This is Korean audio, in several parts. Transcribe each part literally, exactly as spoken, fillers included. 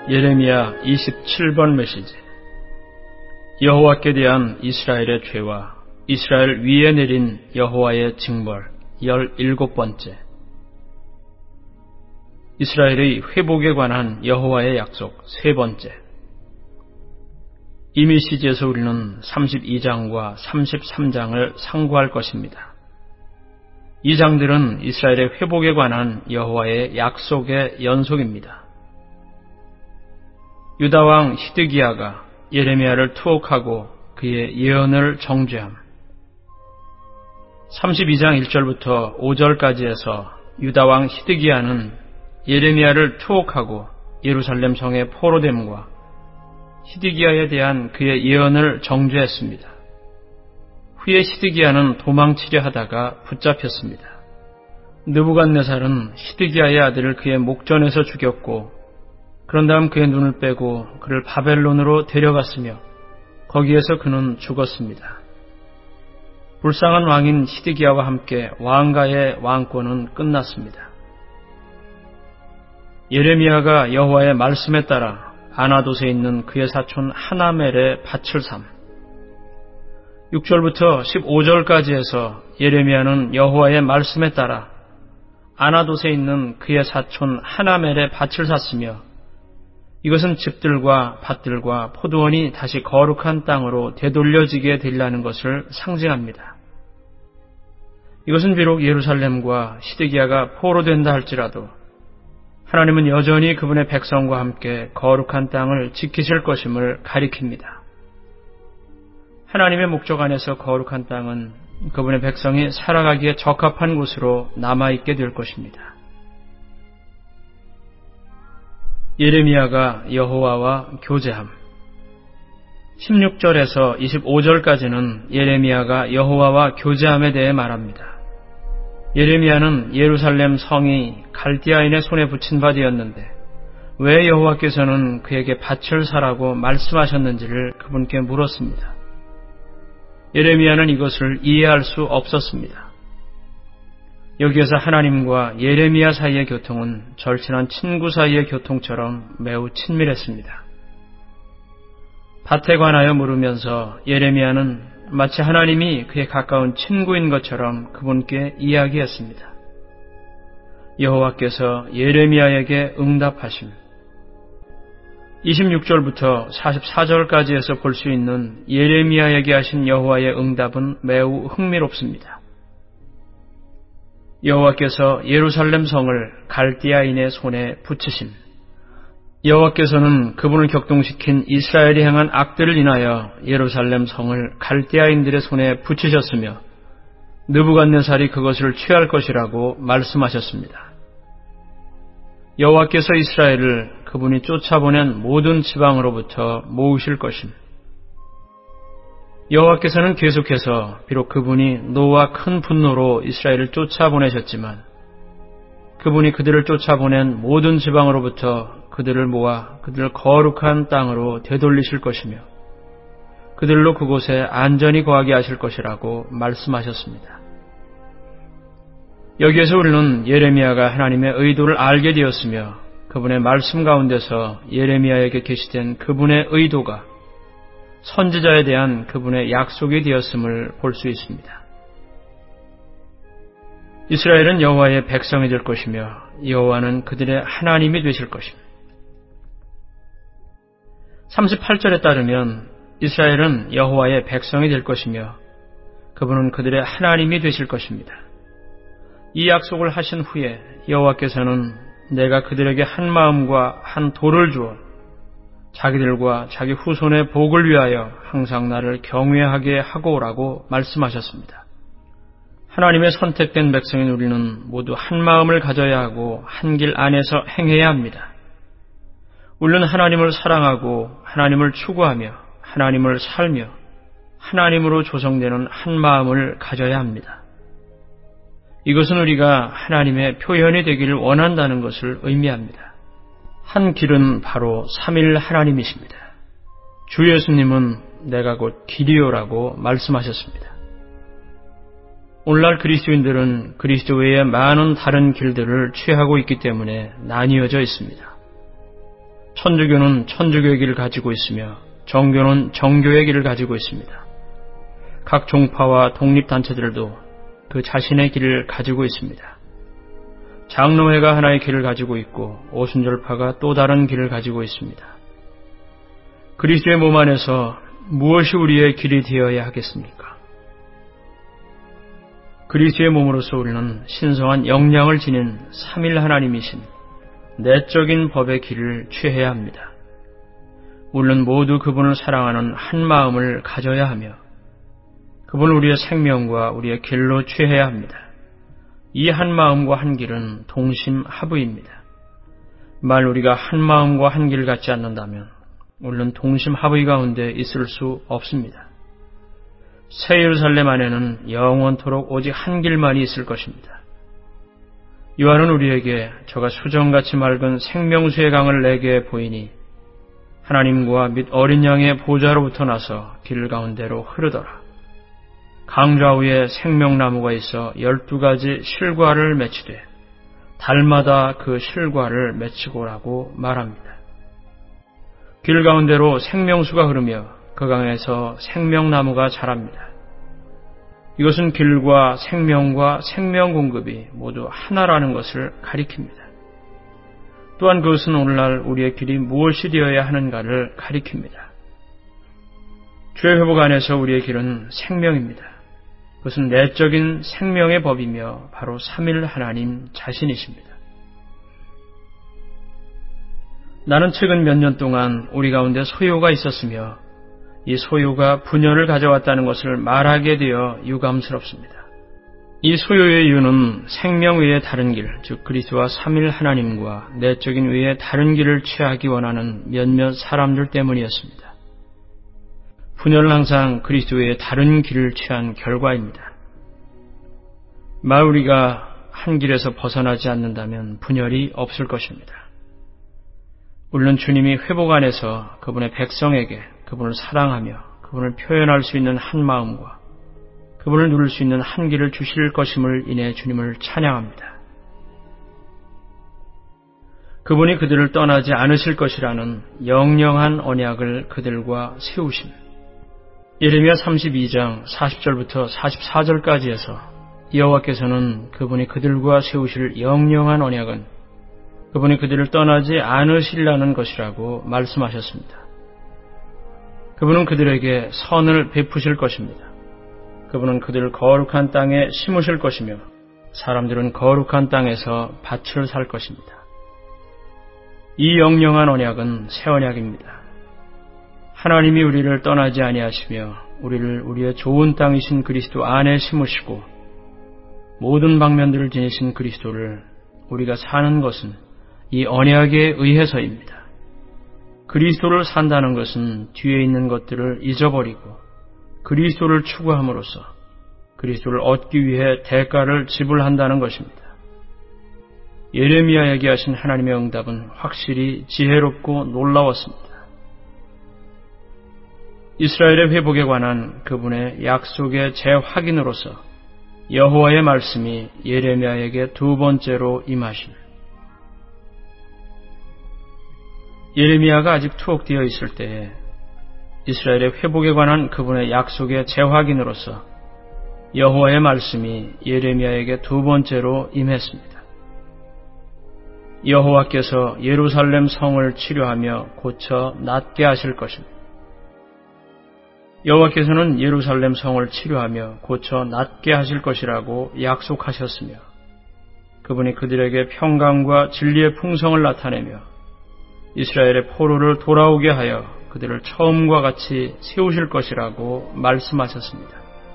예레미야 이십칠 번 메시지. 여호와께 대한 이스라엘의 죄와 이스라엘 위에 내린 여호와의 징벌 열일곱 번째. 이스라엘의 회복에 관한 여호와의 약속 세 번째. 이 메시지에서 우리는 삼십이 장과 삼십삼 장을 상고할 것입니다. 이 장들은 이스라엘의 회복에 관한 여호와의 약속의 연속입니다. 유다왕 히드기야가 예레미야를 투옥하고 그의 예언을 정죄함. 삼십이 장 일 절부터 오 절까지에서 유다왕 히드기야는 예레미야를 투옥하고 예루살렘 성의 포로됨과 히드기야에 대한 그의 예언을 정죄했습니다. 후에 히드기야는 도망치려 하다가 붙잡혔습니다. 느부갓네살은 히드기야의 아들을 그의 목전에서 죽였고 그런 다음 그의 눈을 빼고 그를 바벨론으로 데려갔으며 거기에서 그는 죽었습니다. 불쌍한 왕인 히드기야와 함께 왕가의 왕권은 끝났습니다. 예레미야가 여호와의 말씀에 따라 아나돗에 있는 그의 사촌 하나멜의 밭을 삼. 육 절부터 십오 절까지 해서 예레미야는 여호와의 말씀에 따라 아나돗에 있는 그의 사촌 하나멜의 밭을 샀으며 이것은 집들과 밭들과 포도원이 다시 거룩한 땅으로 되돌려지게 되리라는 것을 상징합니다. 이것은 비록 예루살렘과 히드기야가 포로된다 할지라도 하나님은 여전히 그분의 백성과 함께 거룩한 땅을 지키실 것임을 가리킵니다. 하나님의 목적 안에서 거룩한 땅은 그분의 백성이 살아가기에 적합한 곳으로 남아있게 될 것입니다. 예레미야가 여호와와 교제함. 십육 절에서 이십오 절까지는 예레미야가 여호와와 교제함에 대해 말합니다. 예레미야는 예루살렘 성이 갈디아인의 손에 붙인 바 되었는데 왜 여호와께서는 그에게 밭을 사라고 말씀하셨는지를 그분께 물었습니다. 예레미야는 이것을 이해할 수 없었습니다. 여기에서 하나님과 예레미야 사이의 교통은 절친한 친구 사이의 교통처럼 매우 친밀했습니다. 밭에 관하여 물으면서 예레미야는 마치 하나님이 그의 가까운 친구인 것처럼 그분께 이야기했습니다. 여호와께서 예레미야에게 응답하심. 이십육 절부터 사십사 절까지에서 볼 수 있는 예레미야에게 하신 여호와의 응답은 매우 흥미롭습니다. 여호와께서 예루살렘 성을 갈디아인의 손에 붙이심. 여호와께서는 그분을 격동시킨 이스라엘이 행한 악들을 인하여 예루살렘 성을 갈디아인들의 손에 붙이셨으며 느부갓네살이 그것을 취할 것이라고 말씀하셨습니다. 여호와께서 이스라엘을 그분이 쫓아보낸 모든 지방으로부터 모으실 것임. 여호와께서는 계속해서 비록 그분이 노와 큰 분노로 이스라엘을 쫓아보내셨지만 그분이 그들을 쫓아보낸 모든 지방으로부터 그들을 모아 그들을 거룩한 땅으로 되돌리실 것이며 그들로 그곳에 안전히 거하게 하실 것이라고 말씀하셨습니다. 여기에서 우리는 예레미야가 하나님의 의도를 알게 되었으며 그분의 말씀 가운데서 예레미야에게 계시된 그분의 의도가 선지자에 대한 그분의 약속이 되었음을 볼 수 있습니다. 이스라엘은 여호와의 백성이 될 것이며 여호와는 그들의 하나님이 되실 것입니다. 삼십팔 절에 따르면 이스라엘은 여호와의 백성이 될 것이며 그분은 그들의 하나님이 되실 것입니다. 이 약속을 하신 후에 여호와께서는 내가 그들에게 한 마음과 한 도를 주어 자기들과 자기 후손의 복을 위하여 항상 나를 경외하게 하고 오라고 말씀하셨습니다. 하나님의 선택된 백성인 우리는 모두 한 마음을 가져야 하고 한 길 안에서 행해야 합니다. 우리는 하나님을 사랑하고 하나님을 추구하며 하나님을 살며 하나님으로 조성되는 한 마음을 가져야 합니다. 이것은 우리가 하나님의 표현이 되기를 원한다는 것을 의미합니다. 한 길은 바로 삼일 하나님이십니다. 주 예수님은 내가 곧 길이요라고 말씀하셨습니다. 오늘날 그리스도인들은 그리스도 외에 많은 다른 길들을 취하고 있기 때문에 나뉘어져 있습니다. 천주교는 천주교의 길을 가지고 있으며 정교는 정교의 길을 가지고 있습니다. 각 종파와 독립단체들도 그 자신의 길을 가지고 있습니다. 장로회가 하나의 길을 가지고 있고 오순절파가 또 다른 길을 가지고 있습니다. 그리스도의 몸 안에서 무엇이 우리의 길이 되어야 하겠습니까? 그리스도의 몸으로서 우리는 신성한 영향을 지닌 삼일 하나님이신 내적인 법의 길을 취해야 합니다. 우리는 모두 그분을 사랑하는 한 마음을 가져야 하며 그분을 우리의 생명과 우리의 길로 취해야 합니다. 이 한 마음과 한 길은 동심하부입니다. 만일 우리가 한 마음과 한 길을 갖지 않는다면 우리는 동심하부 가운데 있을 수 없습니다. 새 예루살렘 안에는 영원토록 오직 한 길만이 있을 것입니다. 요한은 우리에게 저가 수정같이 맑은 생명수의 강을 내게 보이니 하나님과 및 어린 양의 보좌로부터 나서 길 가운데로 흐르더라. 강 좌우에 생명나무가 있어 열두 가지 실과를 맺히되 달마다 그 실과를 맺히고라고 말합니다. 길 가운데로 생명수가 흐르며 그 강에서 생명나무가 자랍니다. 이것은 길과 생명과 생명 공급이 모두 하나라는 것을 가리킵니다. 또한 그것은 오늘날 우리의 길이 무엇이 되어야 하는가를 가리킵니다. 죄 회복 안에서 우리의 길은 생명입니다. 그것은 내적인 생명의 법이며 바로 삼일 하나님 자신이십니다. 나는 최근 몇 년 동안 우리 가운데 소요가 있었으며 이 소요가 분열을 가져왔다는 것을 말하게 되어 유감스럽습니다. 이 소요의 이유는 생명 외의 다른 길, 즉 그리스도와 삼일 하나님과 내적인 외의 다른 길을 취하기 원하는 몇몇 사람들 때문이었습니다. 분열은 항상 그리스도의 다른 길을 취한 결과입니다. 만일 우리가 한 길에서 벗어나지 않는다면 분열이 없을 것입니다. 우리는 주님이 회복 안에서 그분의 백성에게 그분을 사랑하며 그분을 표현할 수 있는 한 마음과 그분을 누릴 수 있는 한 길을 주실 것임을 인해 주님을 찬양합니다. 그분이 그들을 떠나지 않으실 것이라는 영영한 언약을 그들과 세우심. 예레미야 삼십이 장 사십 절부터 사십사 절까지 해서 여호와께서는 그분이 그들과 세우실 영영한 언약은 그분이 그들을 떠나지 않으시리라는 것이라고 말씀하셨습니다. 그분은 그들에게 선을 베푸실 것입니다. 그분은 그들을 거룩한 땅에 심으실 것이며 사람들은 거룩한 땅에서 밭을 살 것입니다. 이 영영한 언약은 새 언약입니다. 하나님이 우리를 떠나지 아니하시며 우리를 우리의 좋은 땅이신 그리스도 안에 심으시고 모든 방면들을 지니신 그리스도를 우리가 사는 것은 이 언약에 의해서입니다. 그리스도를 산다는 것은 뒤에 있는 것들을 잊어버리고 그리스도를 추구함으로써 그리스도를 얻기 위해 대가를 지불한다는 것입니다. 예레미야에게 하신 하나님의 응답은 확실히 지혜롭고 놀라웠습니다. 이스라엘의 회복에 관한 그분의 약속의 재확인으로서 여호와의 말씀이 예레미야에게 두 번째로 임하신 예레미야가 아직 투옥되어 있을 때에 이스라엘의 회복에 관한 그분의 약속의 재확인으로서 여호와의 말씀이 예레미야에게 두 번째로 임했습니다. 여호와께서 예루살렘 성을 치료하며 고쳐 낫게 하실 것입니다. 여호와께서는 예루살렘 성을 치료하며 고쳐 낫게 하실 것이라고 약속하셨으며 그분이 그들에게 평강과 진리의 풍성을 나타내며 이스라엘의 포로를 돌아오게 하여 그들을 처음과 같이 세우실 것이라고 말씀하셨습니다.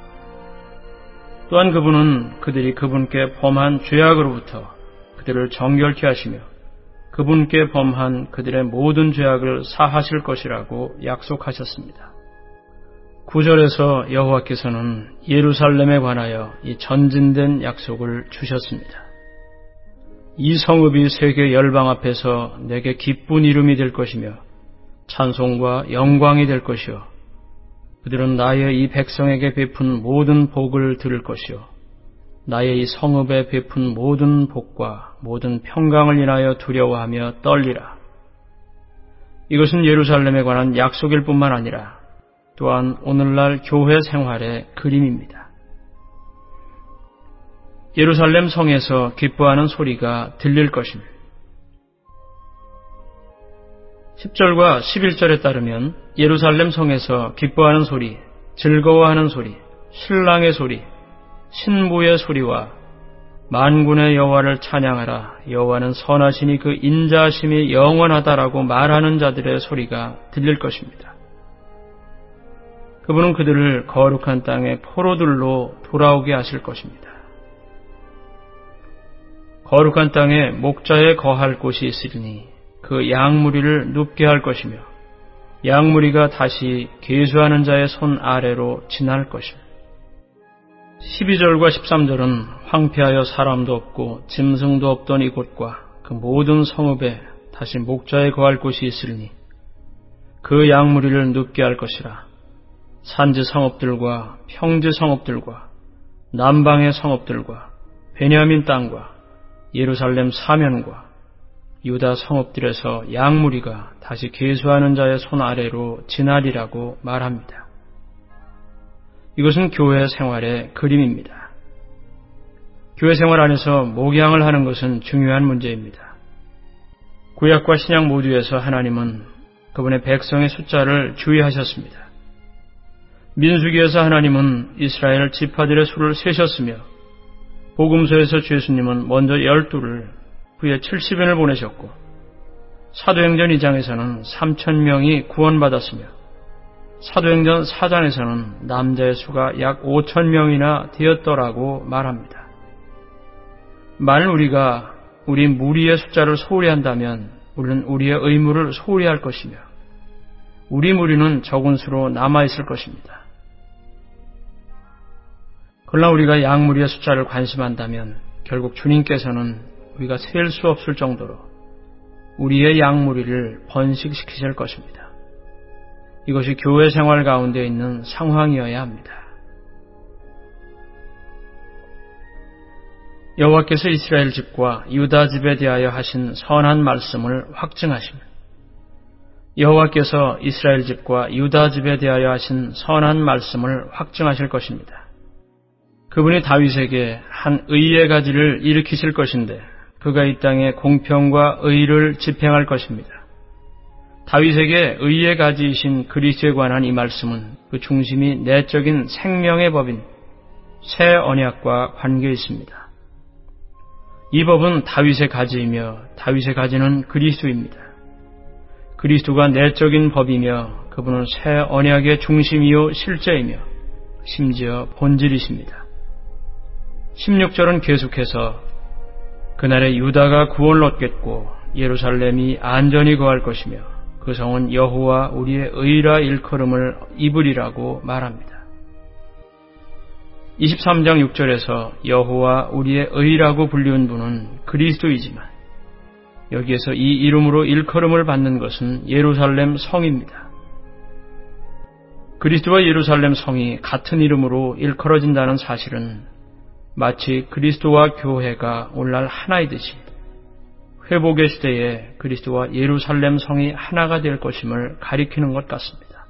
또한 그분은 그들이 그분께 범한 죄악으로부터 그들을 정결케 하시며 그분께 범한 그들의 모든 죄악을 사하실 것이라고 약속하셨습니다. 구 절에서 여호와께서는 예루살렘에 관하여 이 전진된 약속을 주셨습니다. 이 성읍이 세계 열방 앞에서 내게 기쁜 이름이 될 것이며 찬송과 영광이 될 것이요 그들은 나의 이 백성에게 베푼 모든 복을 들을 것이요 나의 이 성읍에 베푼 모든 복과 모든 평강을 인하여 두려워하며 떨리라. 이것은 예루살렘에 관한 약속일 뿐만 아니라 또한 오늘날 교회 생활의 그림입니다. 예루살렘 성에서 기뻐하는 소리가 들릴 것입니다. 십 절과 십일 절에 따르면 예루살렘 성에서 기뻐하는 소리, 즐거워하는 소리, 신랑의 소리, 신부의 소리와 만군의 여호와를 찬양하라, 여호와는 선하시니 그 인자하심이 영원하다라고 말하는 자들의 소리가 들릴 것입니다. 그분은 그들을 거룩한 땅의 포로들로 돌아오게 하실 것입니다. 거룩한 땅에 목자에 거할 곳이 있으리니 그 양무리를 눕게 할 것이며 양무리가 다시 계수하는 자의 손 아래로 지날 것입니다. 십이 절과 십삼 절은 황폐하여 사람도 없고 짐승도 없던 이곳과 그 모든 성읍에 다시 목자에 거할 곳이 있으리니 그 양무리를 눕게 할 것이라. 산지 성읍들과 평지 성읍들과 남방의 성읍들과 베냐민 땅과 예루살렘 사면과 유다 성읍들에서 양무리가 다시 계수하는 자의 손 아래로 지나리라고 말합니다. 이것은 교회 생활의 그림입니다. 교회 생활 안에서 목양을 하는 것은 중요한 문제입니다. 구약과 신약 모두에서 하나님은 그분의 백성의 숫자를 주의하셨습니다. 민수기에서 하나님은 이스라엘 지파들의 수를 세셨으며 복음서에서 예수님은 먼저 열두를 후에 칠십 인을 보내셨고 사도행전 이 장에서는 삼천 명이 구원받았으며 사도행전 사 장에서는 남자의 수가 약 오천 명이나 되었더라고 말합니다. 만일 우리가 우리 무리의 숫자를 소홀히 한다면 우리는 우리의 의무를 소홀히 할 것이며 우리 무리는 적은 수로 남아있을 것입니다. 그러나 우리가 양무리의 숫자를 관심한다면 결국 주님께서는 우리가 셀 수 없을 정도로 우리의 양무리를 번식시키실 것입니다. 이것이 교회 생활 가운데 있는 상황이어야 합니다. 여호와께서 이스라엘 집과 유다 집에 대하여 하신 선한 말씀을 확증하십니다. 여호와께서 이스라엘 집과 유다 집에 대하여 하신 선한 말씀을 확증하실 것입니다. 그분이 다윗에게 한 의의 가지를 일으키실 것인데 그가 이 땅에 공평과 의를 집행할 것입니다. 다윗에게 의의 가지이신 그리스도에 관한 이 말씀은 그 중심이 내적인 생명의 법인 새 언약과 관계 있습니다. 이 법은 다윗의 가지이며 다윗의 가지는 그리스도입니다. 그리스도가 내적인 법이며 그분은 새 언약의 중심이요 실제이며 심지어 본질이십니다. 십육 절은 계속해서 그날에 유다가 구원을 얻겠고 예루살렘이 안전히 거할 것이며 그 성은 여호와 우리의 의라 일컬음을 입으리라고 말합니다. 이십삼 장 육 절에서 여호와 우리의 의라고 불리운 분은 그리스도이지만 여기에서 이 이름으로 일컬음을 받는 것은 예루살렘 성입니다. 그리스도와 예루살렘 성이 같은 이름으로 일컬어진다는 사실은 마치 그리스도와 교회가 오늘날 하나이듯이 회복의 시대에 그리스도와 예루살렘 성이 하나가 될 것임을 가리키는 것 같습니다.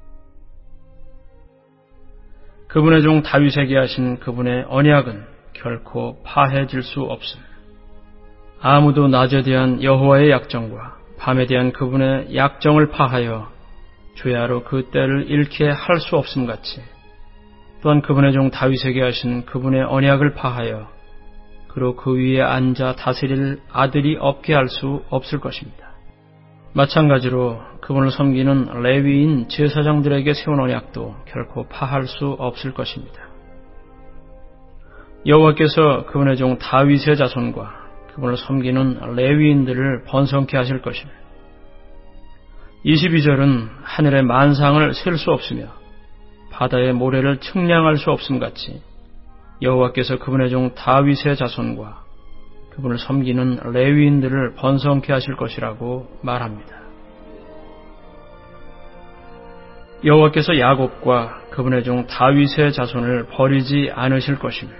그분의 종 다윗에게 하신 그분의 언약은 결코 파해질 수 없습니다. 아무도 낮에 대한 여호와의 약정과 밤에 대한 그분의 약정을 파하여 주야로 그 때를 잃게 할 수 없음 같이 또한 그분의 종 다윗에게 하신 그분의 언약을 파하여 그로 그 위에 앉아 다스릴 아들이 없게 할 수 없을 것입니다. 마찬가지로 그분을 섬기는 레위인 제사장들에게 세운 언약도 결코 파할 수 없을 것입니다. 여호와께서 그분의 종 다윗의 자손과 그분을 섬기는 레위인들을 번성케 하실 것입니다. 이십이 절은 하늘의 만상을 셀 수 없으며 바다의 모래를 측량할 수 없음 같이 여호와께서 그분의 종 다윗의 자손과 그분을 섬기는 레위인들을 번성케 하실 것이라고 말합니다. 여호와께서 야곱과 그분의 종 다윗의 자손을 버리지 않으실 것입니다.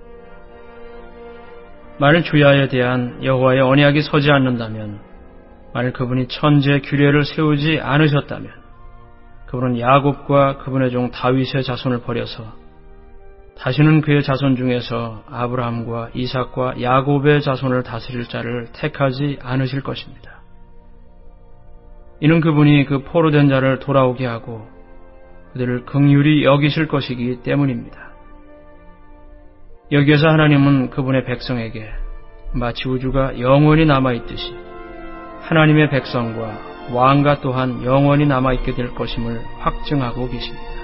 만일 주야에 대한 여호와의 언약이 서지 않는다면 만일 그분이 천지의 규례를 세우지 않으셨다면 그분은 야곱과 그분의 종 다윗의 자손을 버려서 다시는 그의 자손 중에서 아브라함과 이삭과 야곱의 자손을 다스릴 자를 택하지 않으실 것입니다. 이는 그분이 그 포로된 자를 돌아오게 하고 그들을 긍휼히 여기실 것이기 때문입니다. 여기에서 하나님은 그분의 백성에게 마치 우주가 영원히 남아있듯이 하나님의 백성과 왕가 또한 영원히 남아있게 될 것임을 확증하고 계십니다.